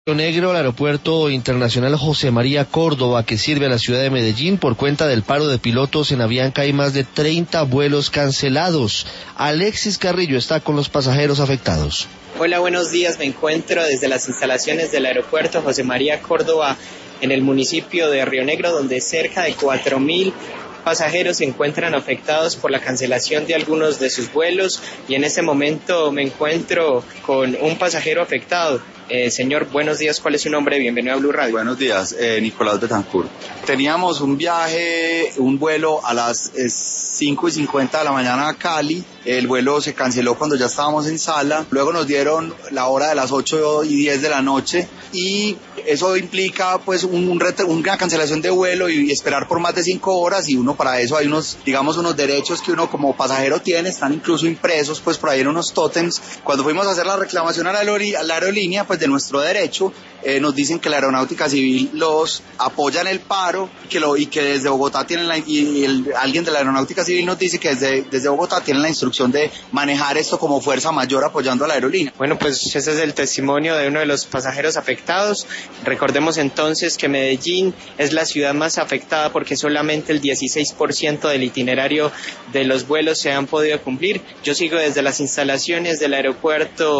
Río Negro, el aeropuerto internacional José María Córdoba, que sirve a la ciudad de Medellín, por cuenta del paro de pilotos en Avianca hay más de 30 vuelos cancelados. Alexis Carrillo está con los pasajeros afectados. Hola, buenos días. Me encuentro desde las instalaciones del aeropuerto José María Córdoba en el municipio de Río Negro, donde cerca de 4.000 pasajeros se encuentran afectados por la cancelación de algunos de sus vuelos, y en este momento me encuentro con un pasajero afectado. Señor, buenos días, ¿cuál es su nombre? Bienvenido a Blue Radio. Buenos días, Nicolás Betancourt. Teníamos un vuelo a las 5:50 de la mañana a Cali. El vuelo se canceló cuando ya estábamos en sala. Luego nos dieron la hora de las 8:10 de la noche y eso implica pues una cancelación de vuelo y esperar por más de 5 horas, y uno para eso hay unos derechos que uno como pasajero tiene, están incluso impresos pues por ahí en unos tótems. Cuando fuimos a hacer la reclamación a la aerolínea pues de nuestro derecho, nos dicen que la Aeronáutica Civil los apoya en el paro y que desde Bogotá tienen alguien de la Aeronáutica Civil nos dice que desde Bogotá tienen la instrucción de manejar esto como fuerza mayor apoyando a la aerolínea. Bueno, pues ese es el testimonio de uno de los pasajeros afectados. Recordemos entonces que Medellín es la ciudad más afectada porque solamente el 16% del itinerario de los vuelos se han podido cumplir. Yo sigo desde las instalaciones del aeropuerto